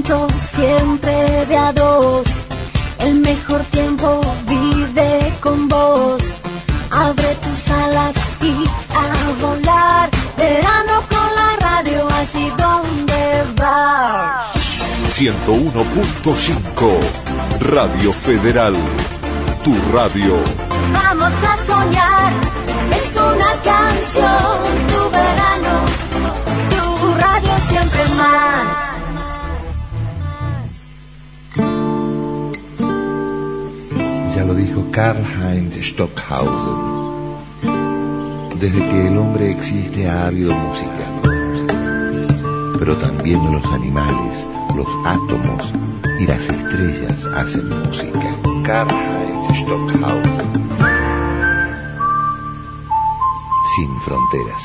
esto siempre de a dos. El mejor tiempo vive con vos. Abre tus alas y a volar. Verano con la radio, allí donde va. 101.5 Radio Federal, tu radio. Vamos a soñar, es una canción, tu verano, tu radio siempre más. Ya lo dijo Karl-Heinz Stockhausen. Desde que el hombre existe ha habido música, pero también los animales, los átomos y las estrellas hacen música. Karl-Heinz Stockhausen. Sin fronteras.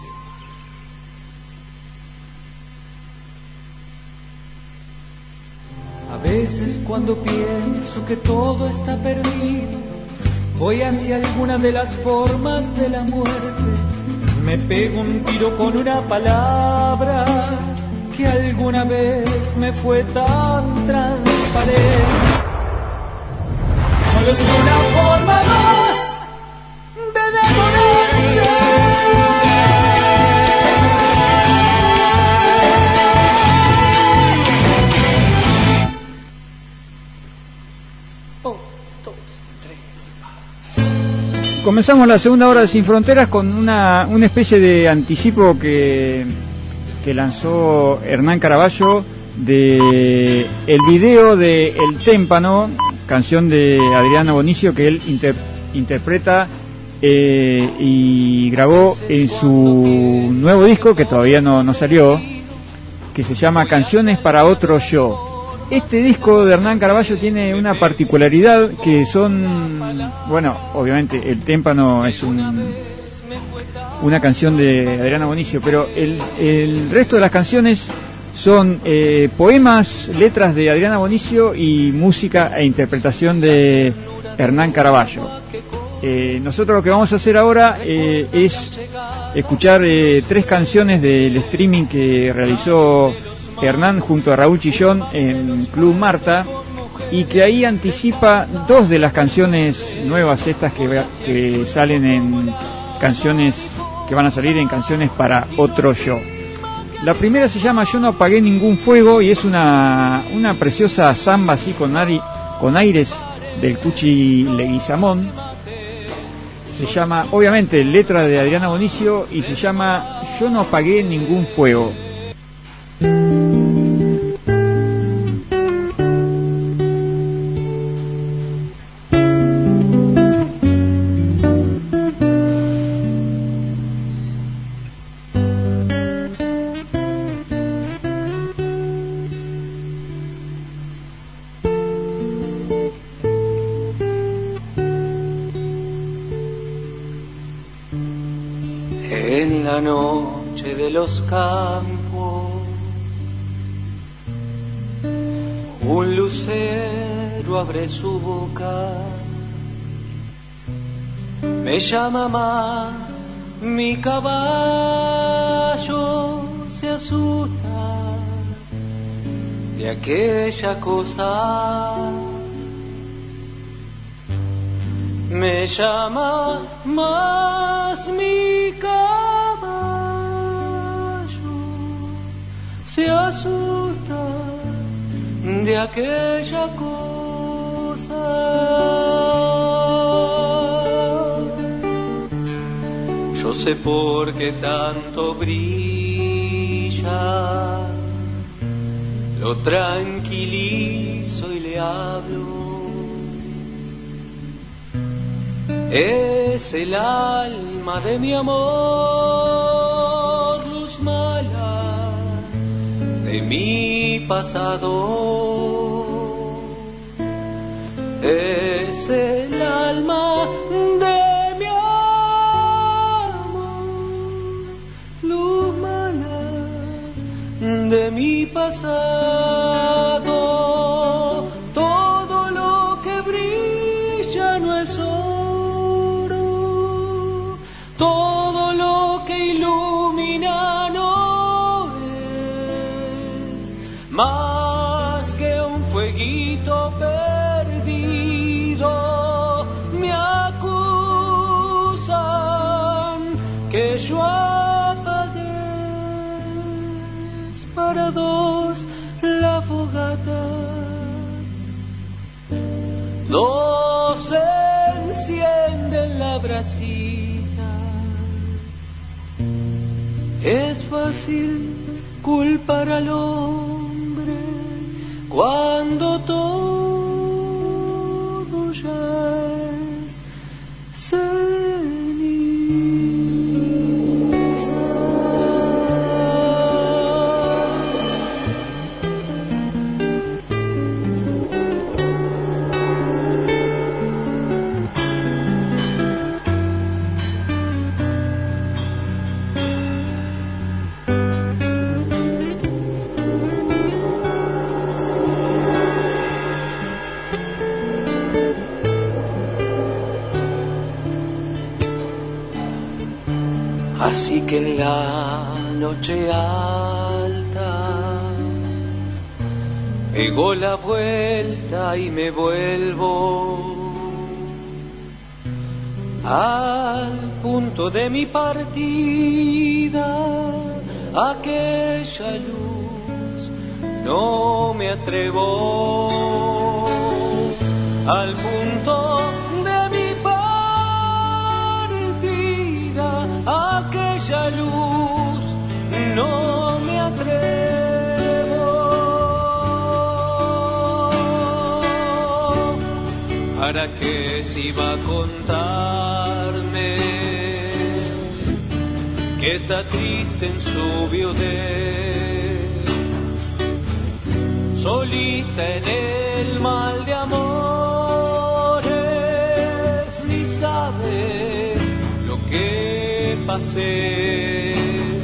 A veces cuando pienso que todo está perdido, voy hacia alguna de las formas de la muerte. Me pego un tiro con una palabra que alguna vez me fue tan transparente. Solo es una forma más de devolverse. Comenzamos la segunda hora de Sin Fronteras con una especie de anticipo que lanzó Hernán Caraballo de el video de El Témpano, canción de Adriana Bonicio que él interpreta y grabó en su nuevo disco que todavía no salió, que se llama Canciones para Otro Yo. Este disco de Hernán Caraballo tiene una particularidad que son, bueno, obviamente El Témpano es una canción de Adriana Bonicio, pero el resto de las canciones son poemas, letras de Adriana Bonicio y música e interpretación de Hernán Caraballo. Nosotros lo que vamos a hacer ahora es escuchar 3 canciones del streaming que realizó Hernán junto a Raúl Chillón en Club Marta, y que ahí anticipa 2 de las canciones nuevas estas que salen en canciones que van a salir en Canciones para Otro Yo. La primera se llama Yo no apagué ningún fuego y es una preciosa samba así con aires del Cuchi Leguizamón. Se llama, obviamente, letra de Adriana Bonicio y se llama Yo no apagué ningún fuego. En la noche de los campos, un lucero abre su boca, me llama más, mi caballo se asusta de aquella cosa. Me llama más mi caballo, se asusta de aquella cosa. Yo sé por qué tanto brilla, lo tranquilizo y le hablo. Es el alma de mi amor, luz mala de mi pasado. Es el alma de mi amor, luz mala de mi pasado. Todo lo que brilla no es todo lo que ilumina no es más que yo apagué. Es para dos la fogata, dos encienden la brasita. Es fácil culpar al hombre cuando todo ya es ceniza. Así que en la noche alta pego la vuelta y me vuelvo al punto de mi partida. Aquella luz no me atrevo al punto de mi partida. Aquella luz no me atrevo. ¿Para qué se iba a contarme que está triste en su viudez, solita en el mal de amores? Ni sabe lo que pasé,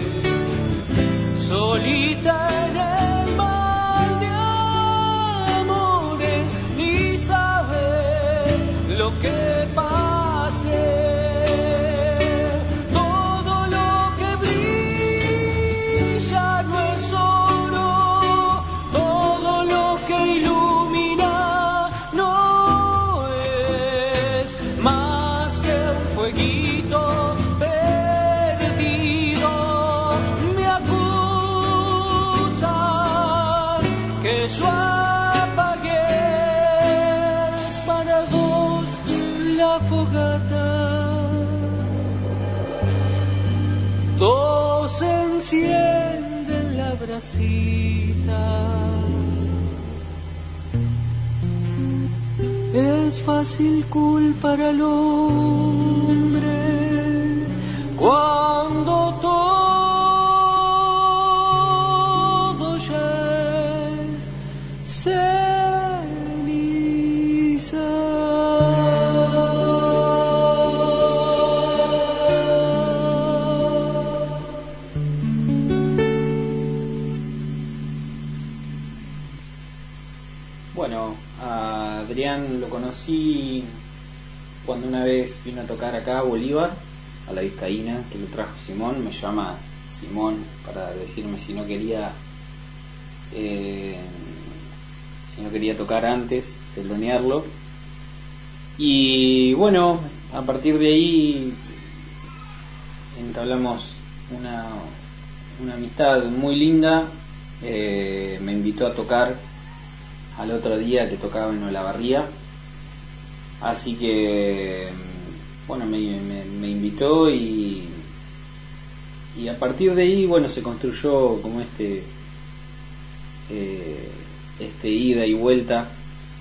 solita en el mal de amores, ni sabe lo que pasé. Todo lo que brilla no es oro, todo lo que ilumina no es más que un fueguito perdido. Me acusan que yo apagué. Es para dos la fogata, dos encienden la brasita. Es fácil culpar al hombre cuando todo ya es ceniza. Bueno, a Adrián lo conocí cuando una vez vino a tocar acá a Bolívar, a la Vizcaína, que lo trajo Simón. Me llama Simón para decirme si no quería tocar antes, telonearlo. Y bueno, a partir de ahí entablamos una amistad muy linda. Me invitó a tocar al otro día que tocaba en Olavarría, así que bueno, me invitó y a partir de ahí bueno, se construyó como este ida y vuelta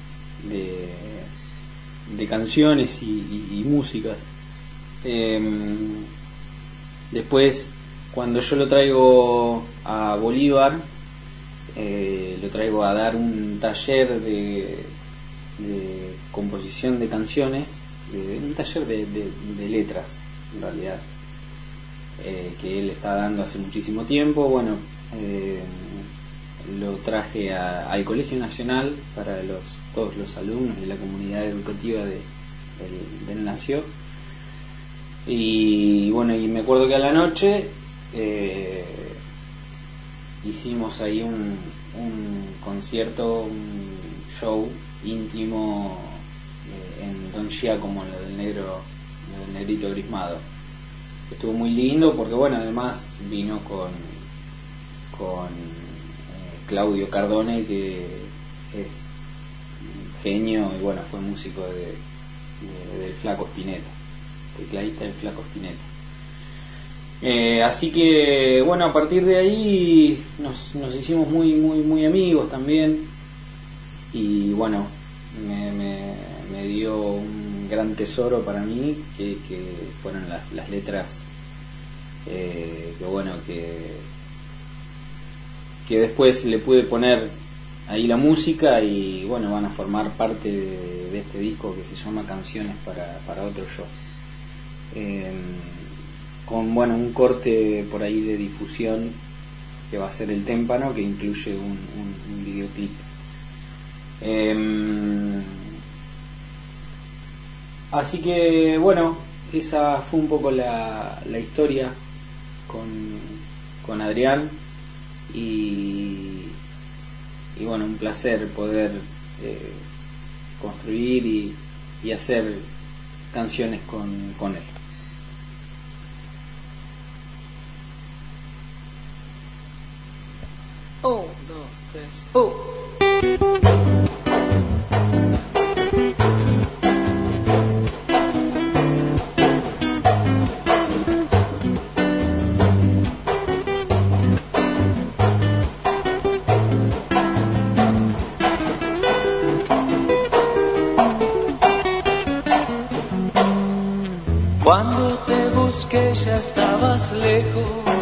de canciones y músicas. Después, cuando yo lo traigo a Bolívar, lo traigo a dar un taller de composición de canciones, un taller de letras en realidad, que él está dando hace muchísimo tiempo. Bueno, lo traje al Colegio Nacional para todos los alumnos de la comunidad educativa del nació. Y bueno, y me acuerdo que a la noche hicimos ahí un concierto, un show íntimo en Don Giacomo, lo del negrito Grismado. estuvo muy lindo porque bueno, además vino con Claudio Cardone, que es un genio y bueno, fue músico del Flaco Spinetta, tecladista del Flaco Spinetta. Así que bueno, a partir de ahí nos hicimos muy amigos también, y bueno, me dio un gran tesoro para mí que fueron las letras, que bueno, que después le pude poner ahí la música, y bueno, van a formar parte de este disco que se llama Canciones para otro yo, con bueno, un corte por ahí de difusión que va a ser El Témpano, que incluye un videoclip. Así que bueno, esa fue un poco la historia con Adrián, y bueno, un placer poder construir y hacer canciones con él. Un, dos, tres, Cuando te busqué ya estabas lejos,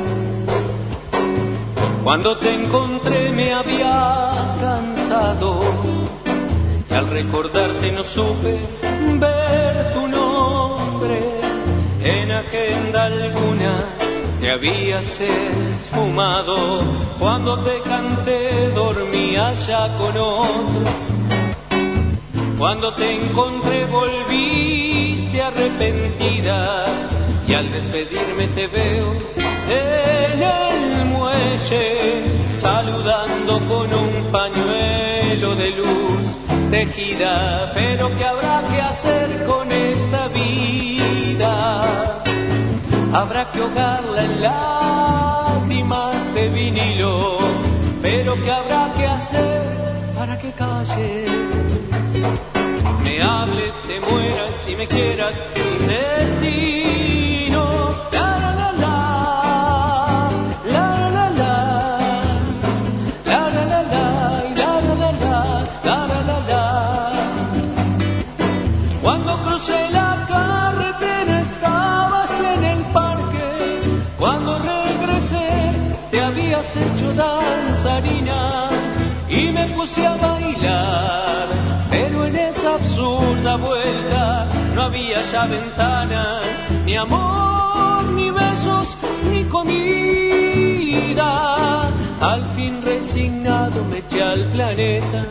cuando te encontré me habías cansado, y al recordarte no supe ver tu nombre, en agenda alguna te habías esfumado, cuando te canté dormía ya con otro, cuando te encontré volviste arrepentida, y al despedirme te veo en el muelle, saludando con un pañuelo de luz tejida. Pero ¿qué habrá que hacer con esta vida? Habrá que ahogarla en lágrimas de vinilo. Pero ¿qué habrá que hacer para que calles? Me hables, te mueras y me quieras sin destino. La la la la, la la la la, la la la la, la la la la, la la la. Cuando crucé la carretera estabas en el parque, cuando regresé te habías hecho danzarina y me puse a bailar, pero en esa absurda vuelta no había ya ventanas, ni amor, ni besos, ni comida. Al fin resignado me eché al planeta,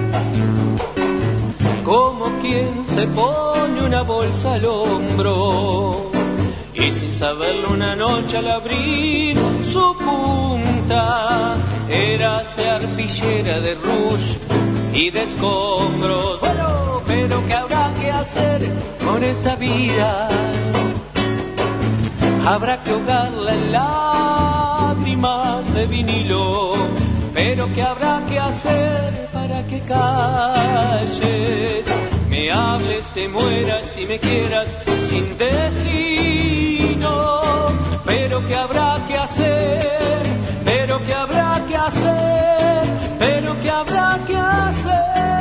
como quien se pone una bolsa al hombro, y sin saberlo una noche al abrir su punta eras de arpillera, de rouge y de escombros. Bueno, pero ¿qué habrá que hacer con esta vida? Habrá que ahogarla en lágrimas de vinilo. Pero ¿qué habrá que hacer para que calles? Me hables, te mueras y me quieras sin destino. Pero ¿qué habrá que hacer? Pero ¿qué habrá que hacer? Pero ¿qué habrá que hacer?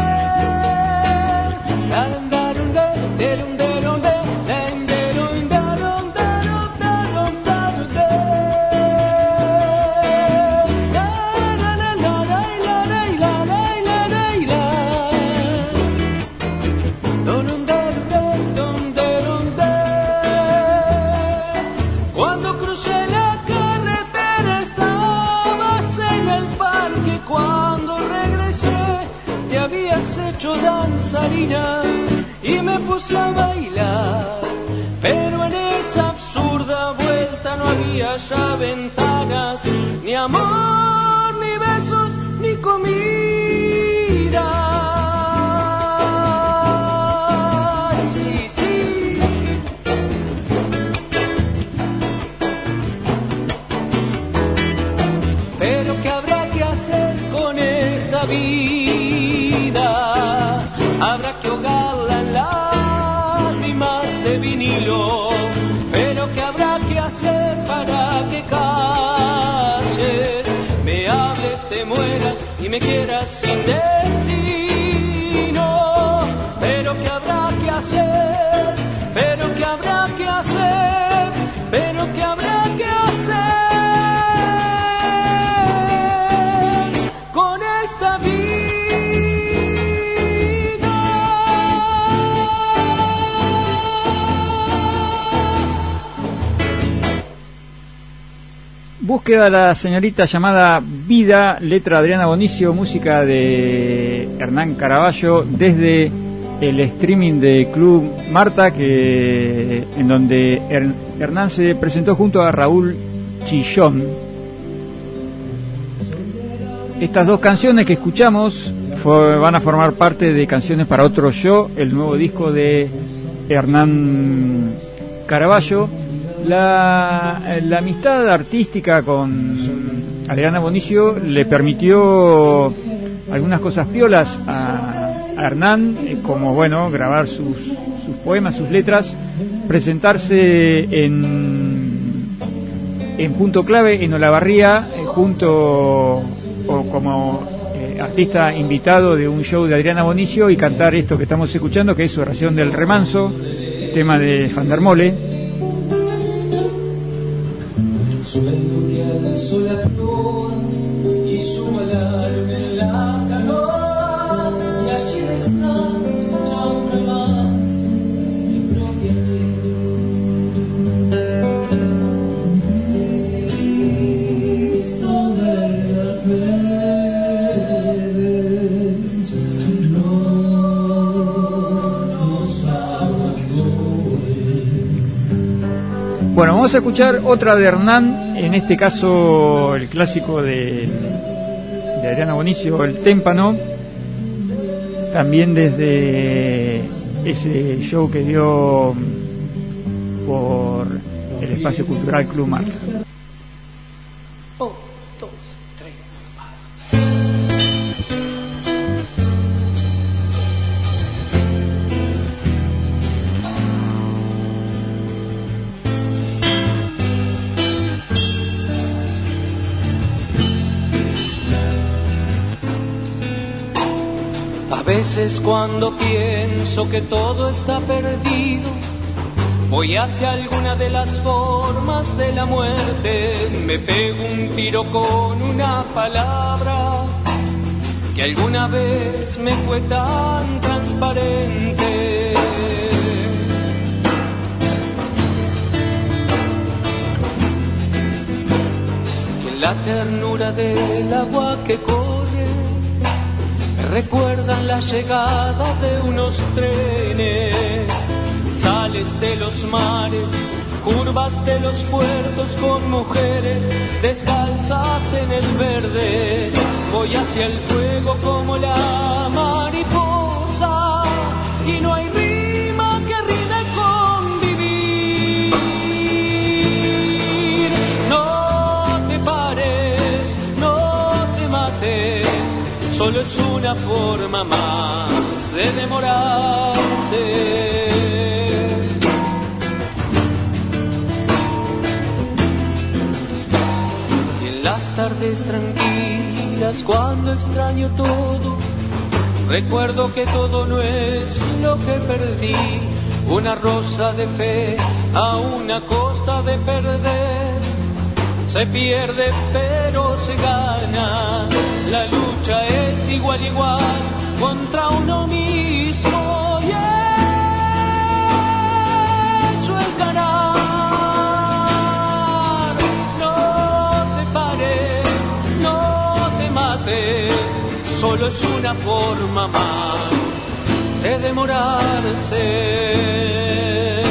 Cuando crucé la carretera estabas en el parque, cuando regresé te habías hecho danzarina y me puse a bailar, pero en esa absurda vuelta no había ya ventanas, ni amor, ni besos, ni comida. Ay, sí, sí. esta vida habrá que ahogarla en lágrimas de vinilo, pero ¿qué habrá que hacer para que calles, me hables, te mueras y me quieras sin destino? Pero ¿qué habrá que hacer? Pero ¿qué habrá que hacer? Pero ¿qué habrá que hacer con esta vida? Búsqueda de la señorita llamada Vida, letra Adriana Bonicio, música de Hernán Caraballo, desde el streaming de Club Marta, en donde Hernán se presentó junto a Raúl Chillón. Estas dos canciones que escuchamos van a formar parte de Canciones para Otro Yo, el nuevo disco de Hernán Caraballo. La amistad artística con Adriana Bonicio le permitió algunas cosas piolas a Hernán, como bueno, grabar sus poemas, sus letras, presentarse en Punto Clave en Olavarría como artista invitado de un show de Adriana Bonicio y cantar esto que estamos escuchando, que es su Oración del Remanso, tema de Fandermole. Sueño que alzó la proa y su alarme en la canoa, y allí descansa una más mi propia Cristo de la fe, no nos abandone. Bueno, vamos a escuchar otra de Hernán, en este caso el clásico de Adriana Bonicio, El Témpano, también desde ese show que dio por el Espacio Cultural Club Marta. A veces cuando pienso que todo está perdido, voy hacia alguna de las formas de la muerte, me pego un tiro con una palabra que alguna vez me fue tan transparente. Que la ternura del agua que corre recuerdan la llegada de unos trenes, sales de los mares, curvas de los puertos con mujeres descalzas en el verde. Voy hacia el fuego como la mariposa y no hay rima que rime con vivir. No te pares, no te mates, solo es una forma más de demorarse. Y en las tardes tranquilas, cuando extraño todo, recuerdo que todo no es lo que perdí. Una rosa de fe a una costa de perder. Se pierde pero se gana, la lucha es de igual a igual contra uno mismo y eso es ganar. No te pares, no te mates, solo es una forma más de demorarse.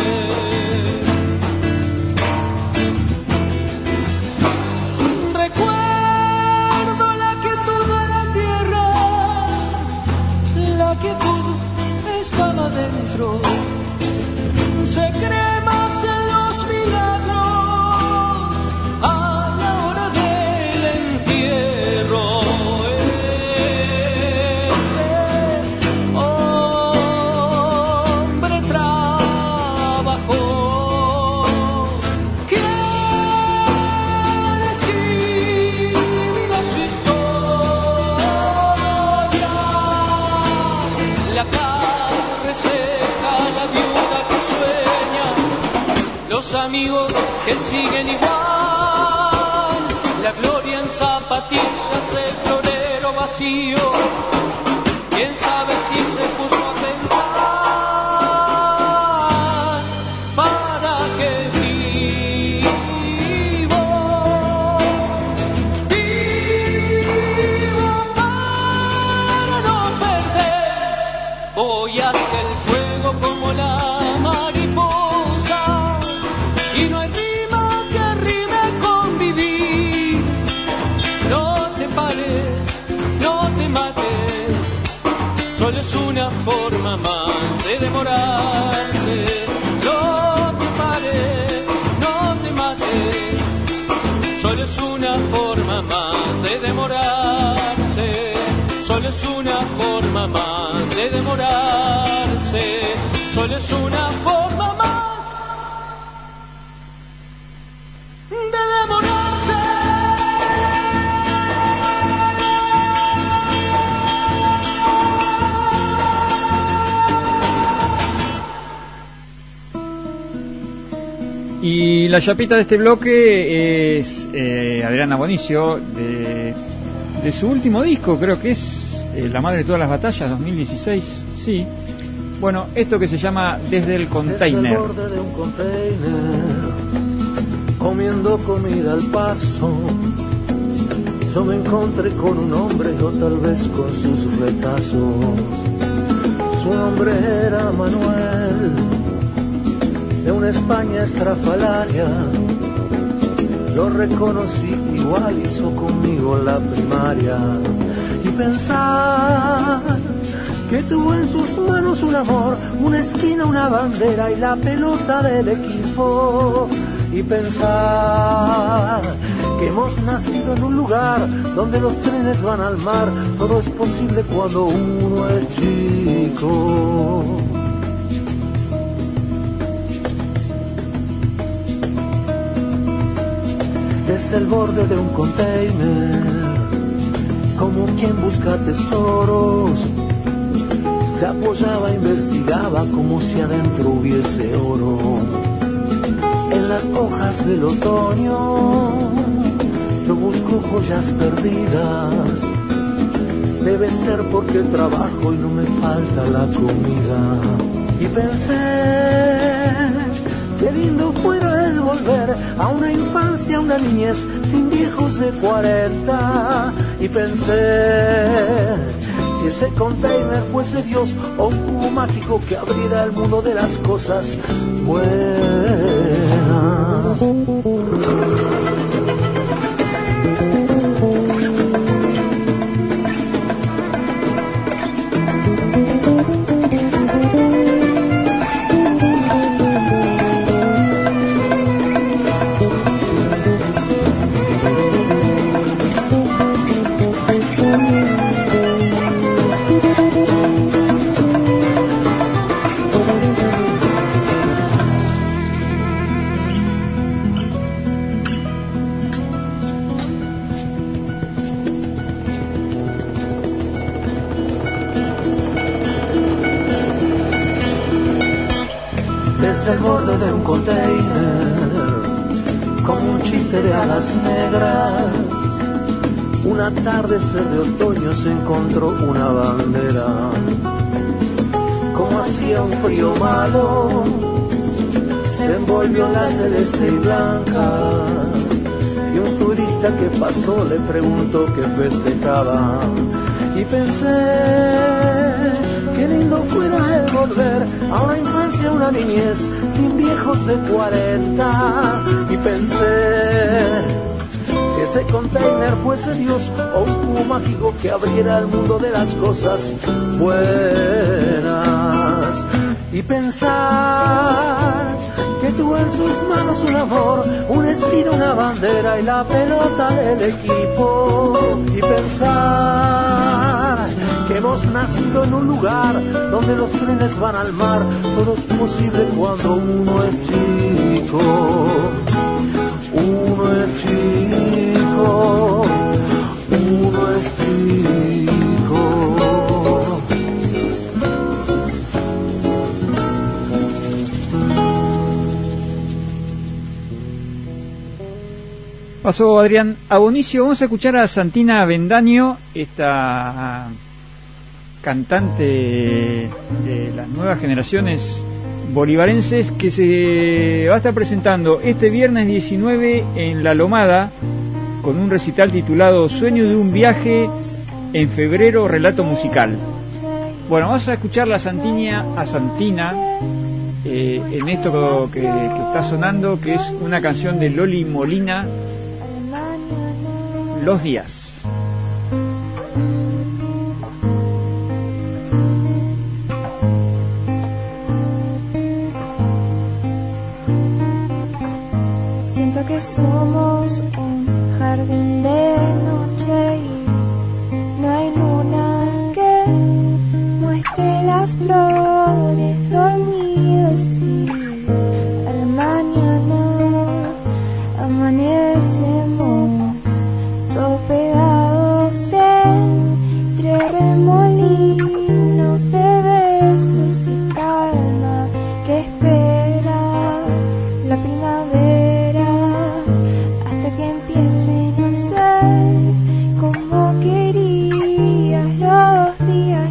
Estaba dentro, se cree más en los milagros a la hora del entierro. amigos que siguen igual. La gloria en zapatillas, el florero vacío. Quién sabe si se puso a pensar para qué vivo para no perder. Voy hacia el fuego como la mariposa y no hay rima que rime con vivir. No te pares, no te mates, solo es una forma más de demorarse. No te pares, no te mates, solo es una forma más de demorarse. Solo es una forma más de demorarse. Solo es una forma más de demorarse. Y la chapita de este bloque es Adriana Bonicio, de su último disco, creo que es La Madre de Todas las Batallas, 2016, sí. Bueno, esto que se llama Desde el Container. Desde el borde de un container, comiendo comida al paso, yo me encontré con un hombre, o tal vez con sus retazos. Su nombre era Manuel, de una España estrafalaria. Lo reconocí, igual hizo conmigo la primaria. Y pensar que tuvo en sus manos un amor, una esquina, una bandera y la pelota del equipo. Y pensar que hemos nacido en un lugar donde los trenes van al mar. Todo es posible cuando uno es chico. Desde el borde de un container, como quien busca tesoros, se apoyaba, investigaba como si adentro hubiese oro. En las hojas del otoño yo busco joyas perdidas. Debe ser porque trabajo y no me falta la comida. Y pensé, qué lindo fuera el volver a una infancia, una niñez sin viejos de 40. Y pensé, si ese container fuese Dios o un cubo mágico que abriera el mundo de las cosas buenas. Desde el borde de un container, como un chiste de alas negras, un atardecer de otoño se encontró una bandera. Como hacía un frío malo, se envolvió en la celeste y blanca. Y un turista que pasó le preguntó qué festejaba. Y pensé, qué lindo fuera el volver a una infancia, una niñez sin viejos de 40. Y pensé, si ese container fuese Dios o un cubo mágico que abriera el mundo de las cosas buenas. Y pensar que tuvo en sus manos un amor, un estilo, una bandera y la pelota del equipo. Y pensar que hemos nacido en un lugar donde los trenes van al mar. Todo es posible cuando uno es chico. Uno es chico. Uno es chico. pasó Adrián Abonicio. Vamos a escuchar a Santina Avendaño, esta cantante de las nuevas generaciones bolivarenses, que se va a estar presentando este viernes 19 en La Lomada con un recital titulado Sueño de un viaje, en febrero, relato musical. Bueno, vamos a escuchar a Santina en esto que está sonando, que es una canción de Loli Molina, Los días. Siento que somos un jardín de noche y no hay luna que muestre las flores dormidas, y a la mañana amanecemos todos pegados entre remolinos de besos y calma que espera la primavera hasta que empiecen a ser como querías los días,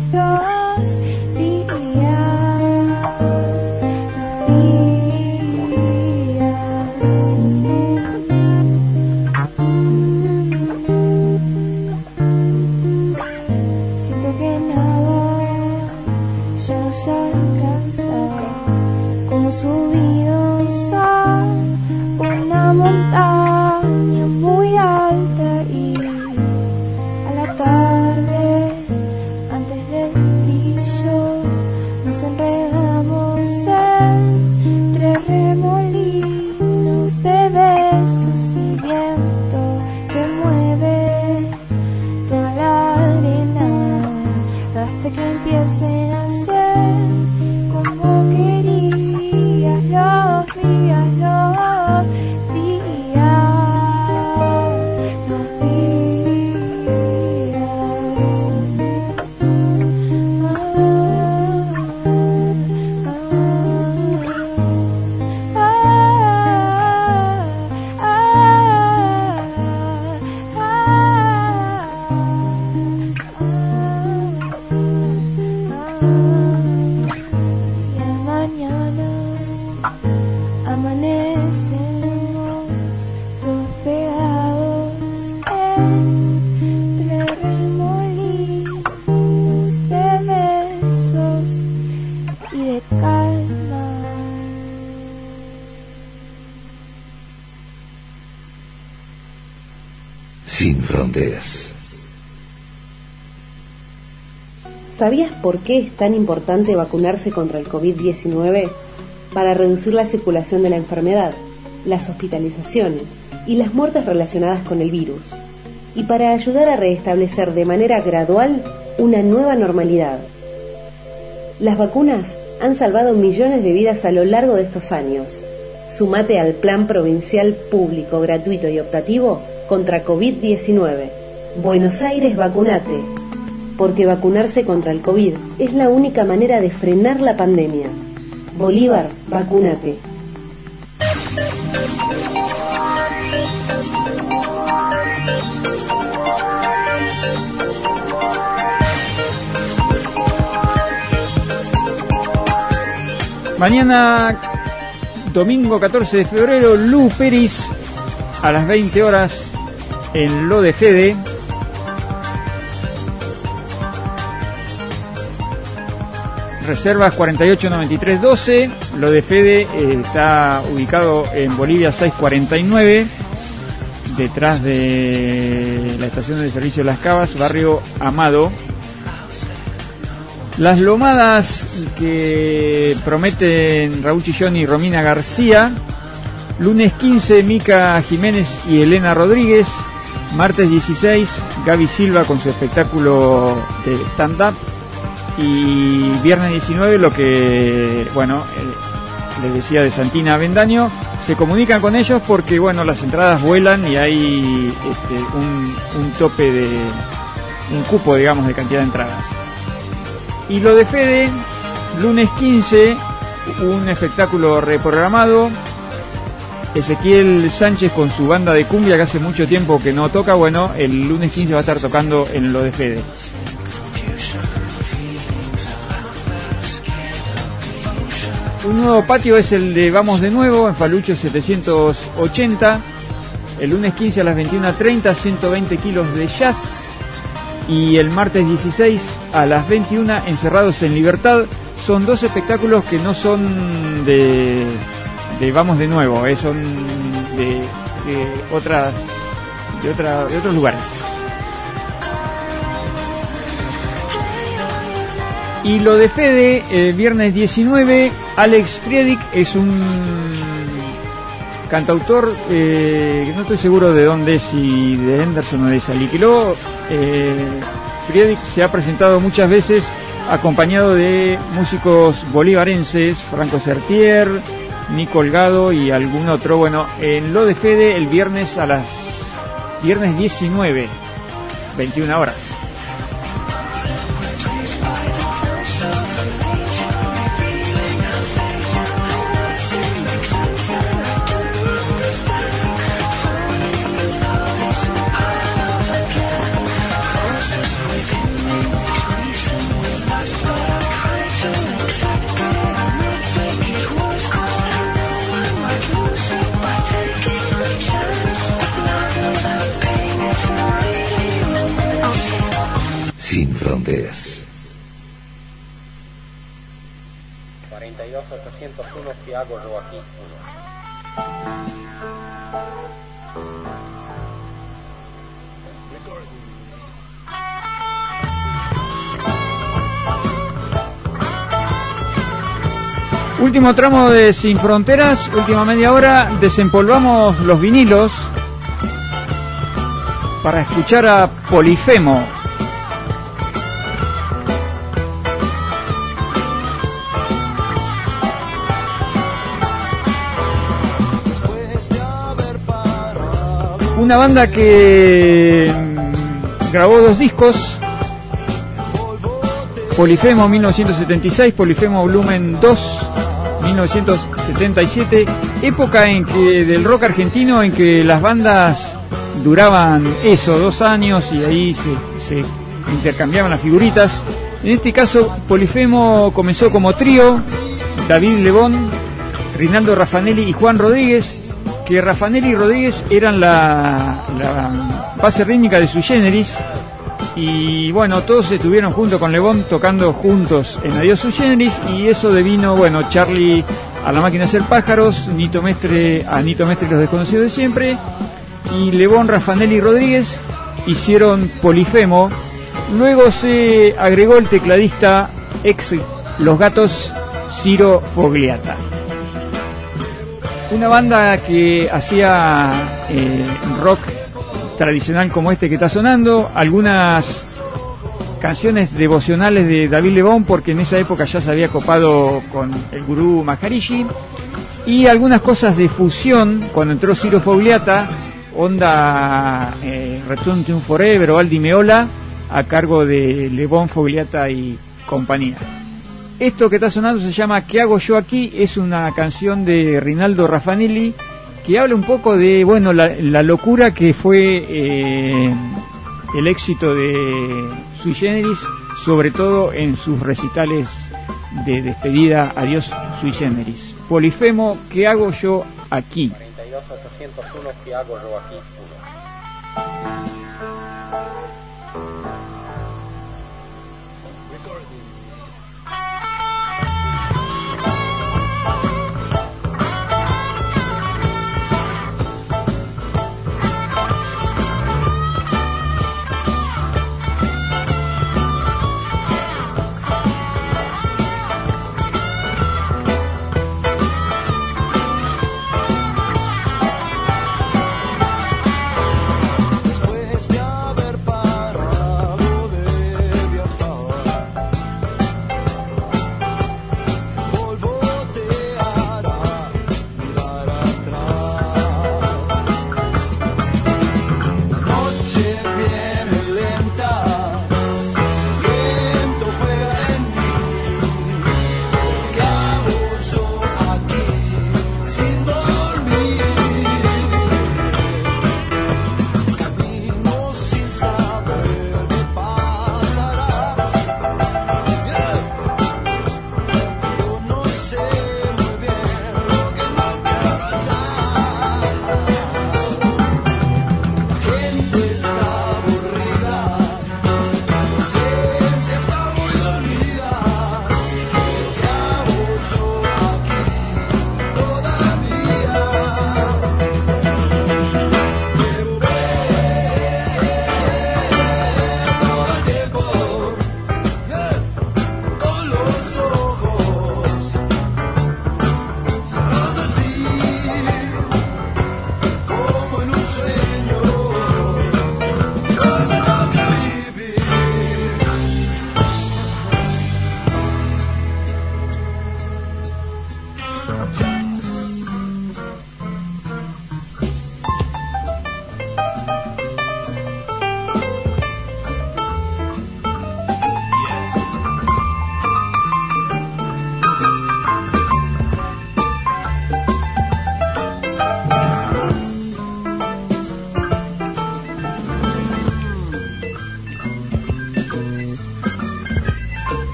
siento que nada ya no se alcanza, como subidos a una montaña muy alta, y a la tarde, antes del brillo, nos enredamos entre remolinos de besos y viento que mueve toda la arena hasta que empiecen a ser como querías los días, los Sin fronteras. ¿Sabías por qué es tan importante vacunarse contra el COVID-19? Para reducir la circulación de la enfermedad, las hospitalizaciones y las muertes relacionadas con el virus, y para ayudar a restablecer de manera gradual una nueva normalidad. Las vacunas han salvado millones de vidas a lo largo de estos años. Sumate al Plan Provincial Público, Gratuito y Optativo contra COVID-19. Buenos Aires, vacunate. Porque vacunarse contra el COVID es la única manera de frenar la pandemia. Bolívar, vacúnate. Mañana, domingo 14 de febrero, Lu Peris, a las 20 horas, en Lo de Fede. Reservas 489312. Lo de Fede está ubicado en Bolivia 649, detrás de la estación de servicio Las Cavas, barrio Amado. Las lomadas que prometen Raúl Chillón y Romina García. Lunes 15, Mica Jiménez y Elena Rodríguez. Martes 16, Gaby Silva con su espectáculo de stand-up. Y viernes 19, lo que, les decía de Santina Avendaño, se comunican con ellos porque, las entradas vuelan y hay un tope de, un cupo, digamos, de cantidad de entradas. Y Lo de Fede, lunes 15, un espectáculo reprogramado Ezequiel Sánchez con su banda de cumbia que hace mucho tiempo que no toca. Bueno, el lunes 15 va a estar tocando en lo de Fede. Un nuevo patio es el de Vamos de Nuevo en Falucho 780. El lunes 15 a las 21:30, 120 kilos de jazz. Y el martes 16 a las 21, Encerrados en Libertad. Son dos espectáculos que no son de Vamos de Nuevo, son de otros lugares. Y lo de Fede, viernes 19, Alex Friedrich es un cantautor que no estoy seguro de dónde es, si de Henderson o de Saliquiló. Friedrich se ha presentado muchas veces acompañado de músicos bolivarenses, Franco Sertier, Nico Holgado y algún otro. Bueno, en lo de Fede el viernes 19, 21 horas. Sin fronteras. 42801, ¿qué hago yo aquí? Último tramo de Sin Fronteras, última media hora, desempolvamos los vinilos para escuchar a Polifemo. Una banda que grabó 2 discos, Polifemo 1976, Polifemo Volumen 2 1977, época en que del rock argentino en que las bandas duraban 2 años y ahí se intercambiaban las figuritas. En este caso Polifemo comenzó como trío, David Lebón, Rinaldo Raffanelli y Juan Rodríguez, que Raffanelli y Rodríguez eran la base rítmica de Sui Generis, y bueno, todos estuvieron junto con Lebón tocando juntos en Adiós Sui Generis, y eso devino, bueno, Charlie a La Máquina de Hacer Pájaros, Nito Mestre y Los Desconocidos de Siempre, y Lebón, Raffanelli y Rodríguez hicieron Polifemo. Luego se agregó el tecladista ex Los Gatos, Ciro Fogliata. Una banda que hacía rock tradicional como este que está sonando, algunas canciones devocionales de David Lebón, porque en esa época ya se había copado con el gurú Maharishi, y algunas cosas de fusión cuando entró Ciro Fogliata, onda Return to Forever o Aldi Meola, a cargo de Lebón, Fogliata y compañía. Esto que está sonando se llama ¿Qué hago yo aquí? Es una canción de Rinaldo Raffanelli que habla un poco de, bueno, la locura que fue el éxito de Sui Generis, sobre todo en sus recitales de despedida. Adiós Sui Generis. Polifemo, ¿qué hago yo aquí? 42801, ¿qué hago yo aquí?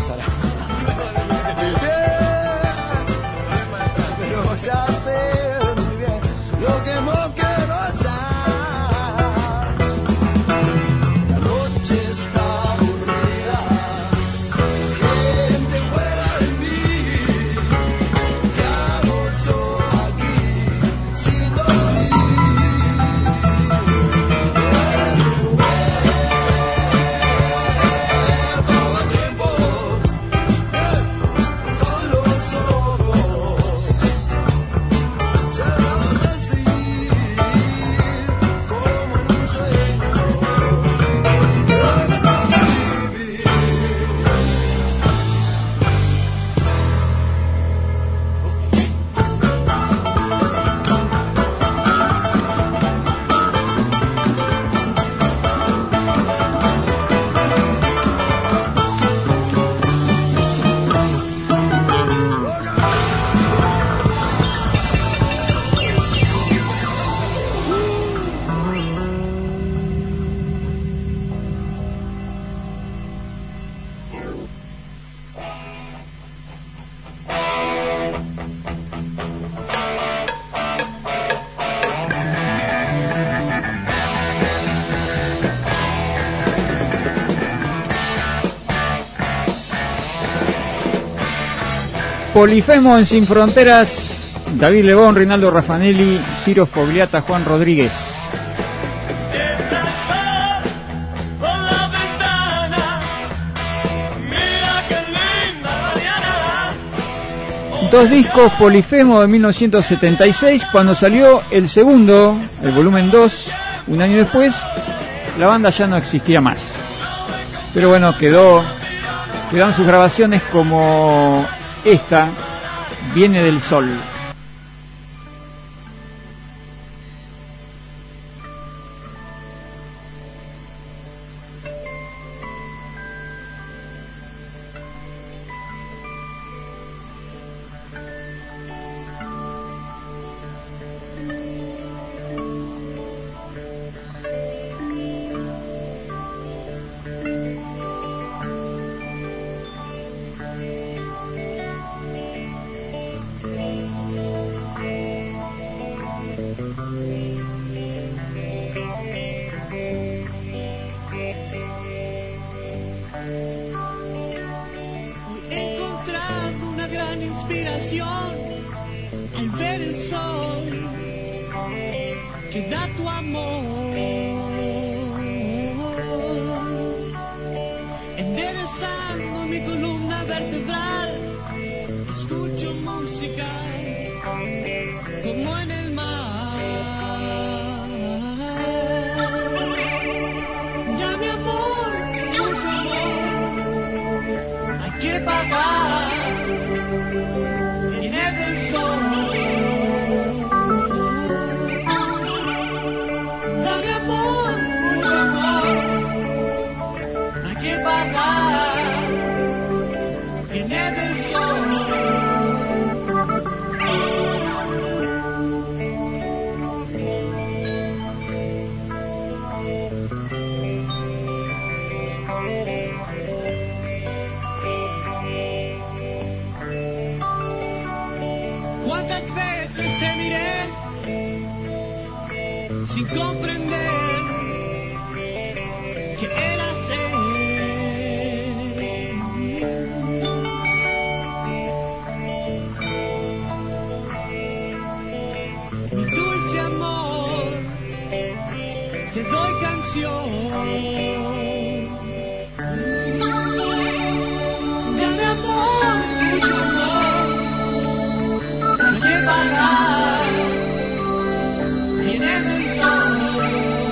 pasará. Pero ya sé muy bien lo que no quiero hallar. La noche está aburrida, gente fuera de mí. ¿Qué hago yo aquí sin dormir? Todo el tiempo con los ojos cerrados así, como en un sueño que hoy me toca vivir. Polifemo en Sin Fronteras, David Lebón, Rinaldo Raffanelli, Ciro Fogliata, Juan Rodríguez. Dos discos Polifemo de 1976, cuando salió el segundo, el volumen 2, un año después, la banda ya no existía más. Pero bueno, quedaron sus grabaciones como esta, Viene del Sol. He encontrado una gran inspiración al ver el sol que da tu amor, enderezando mi columna vertebral. Escucho música como en el mar. Ya mi amor, mucho amor hay que pagar. Viene del sol. Dame amor, mucho amor hay que pagar. Viene del sol. ¿Cuántas veces te miré sin comprender que eras él? Mi dulce amor, te doy canción. Dame amor, mucho amor, hay que pagar. Viene del sol.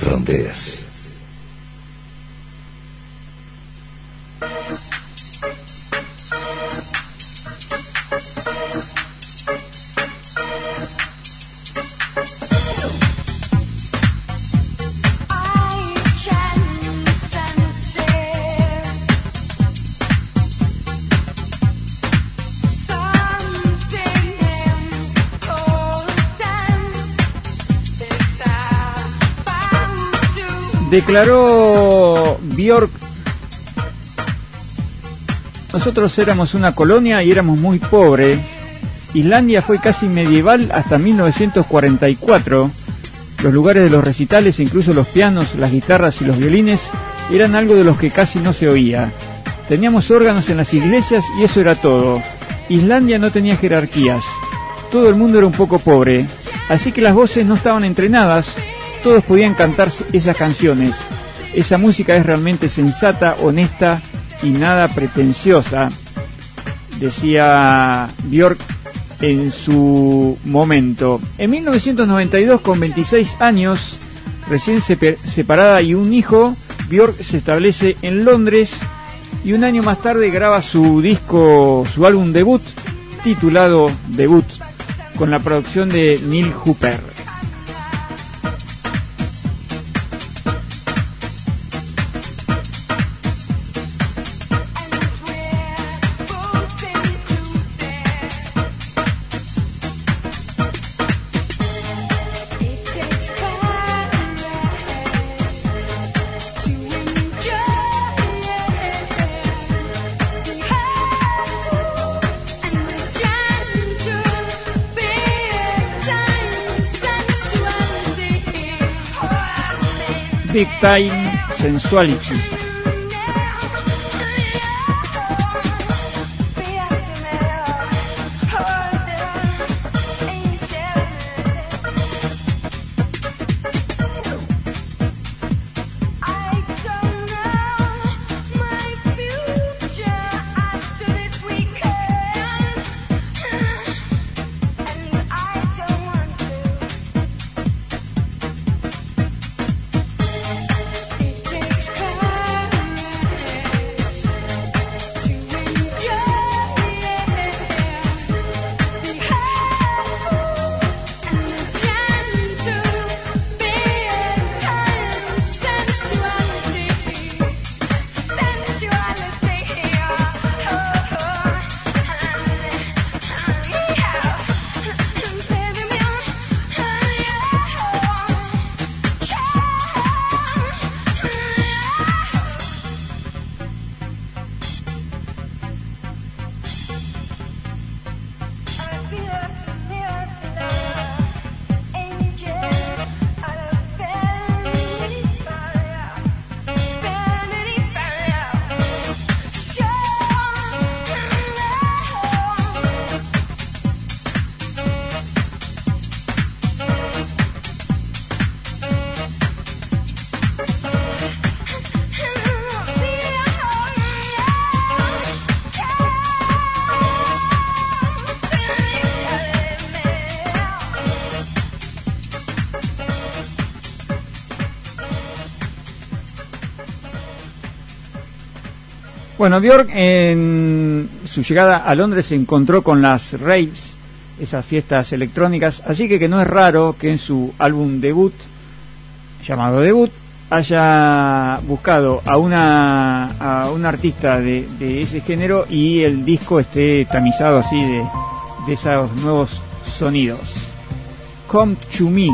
fronteras. Declaró Björk: nosotros éramos una colonia y éramos muy pobres. Islandia fue casi medieval hasta 1944. Los lugares de los recitales, incluso los pianos, las guitarras y los violines, eran algo de los que casi no se oía. Teníamos órganos en las iglesias y eso era todo. Islandia no tenía jerarquías. Todo el mundo era un poco pobre, así que las voces no estaban entrenadas. Todos podían cantar esas canciones. Esa música es realmente sensata, honesta y nada pretenciosa, decía Björk en su momento. En 1992, con 26 años, recién separada y un hijo, Björk se establece en Londres y un año más tarde graba su álbum debut, titulado Debut, con la producción de Neil Hooper. Big Time Sensuality. Bueno, Björk en su llegada a Londres se encontró con las raves, esas fiestas electrónicas, así que no es raro que en su álbum debut, llamado Debut, haya buscado a un artista de ese género y el disco esté tamizado así de esos nuevos sonidos. Come to Me.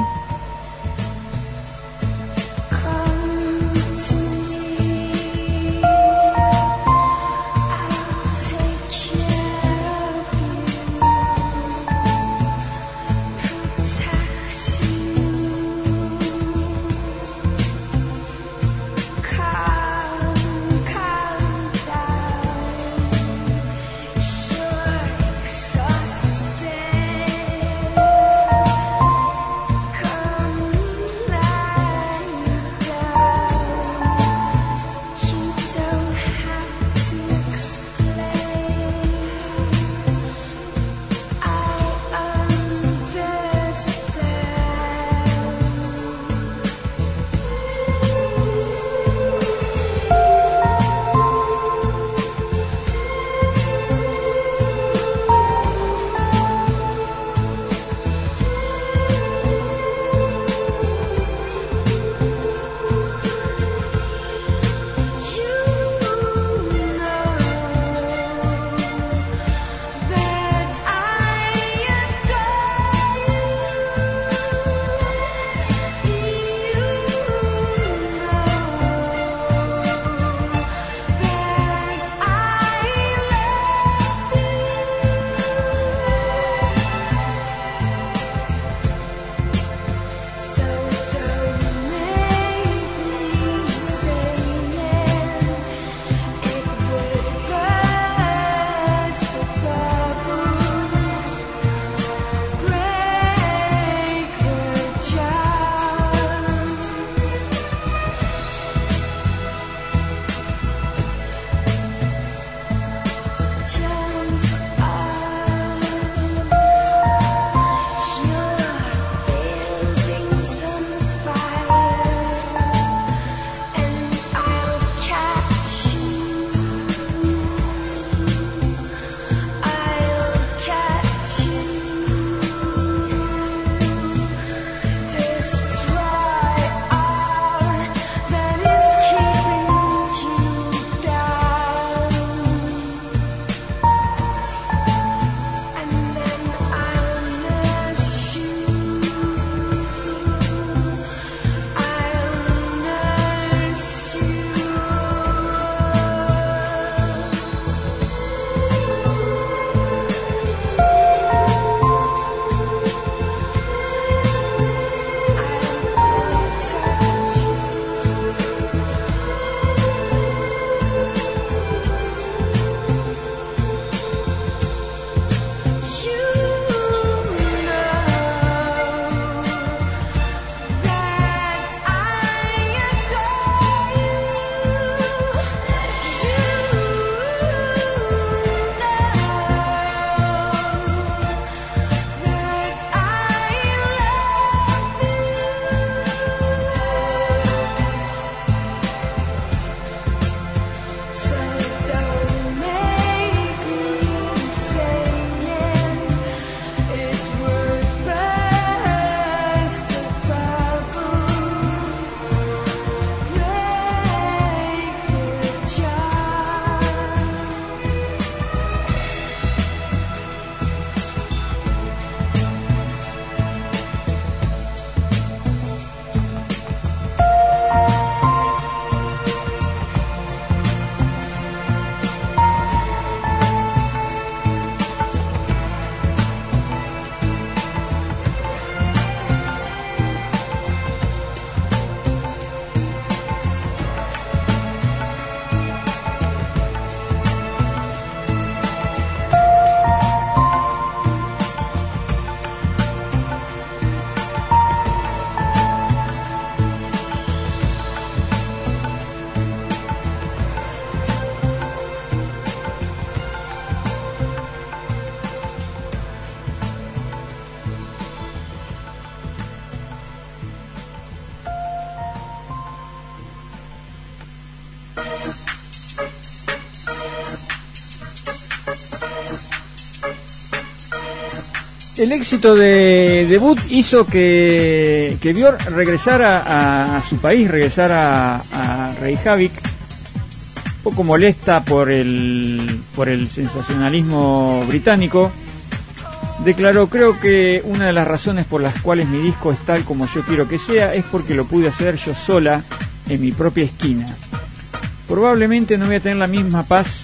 El éxito de debut hizo que Björk regresara a su país, regresara a Reykjavik, un poco molesta por el sensacionalismo británico. Declaró: creo que una de las razones por las cuales mi disco es tal como yo quiero que sea es porque lo pude hacer yo sola en mi propia esquina. Probablemente no voy a tener la misma paz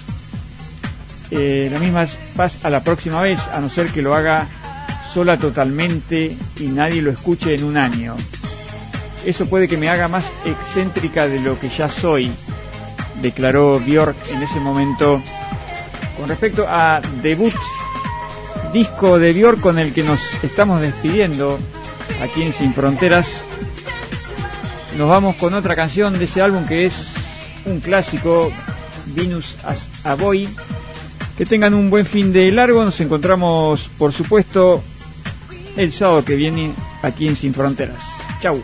a la próxima vez, a no ser que lo haga sola totalmente y nadie lo escuche en un año. Eso puede que me haga más excéntrica de lo que ya soy, declaró Björk en ese momento. Con respecto a debut, disco de Björk con el que nos estamos despidiendo aquí en Sin Fronteras, nos vamos con otra canción de ese álbum que es un clásico, Venus as a Boy. Que tengan un buen fin de largo. Nos encontramos, por supuesto, el sábado que viene aquí en Sin Fronteras. Chau.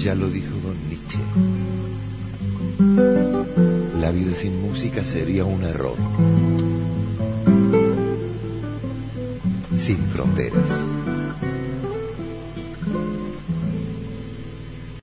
Ya lo dijo don Nietzsche. La vida sin música sería un error. Sin fronteras.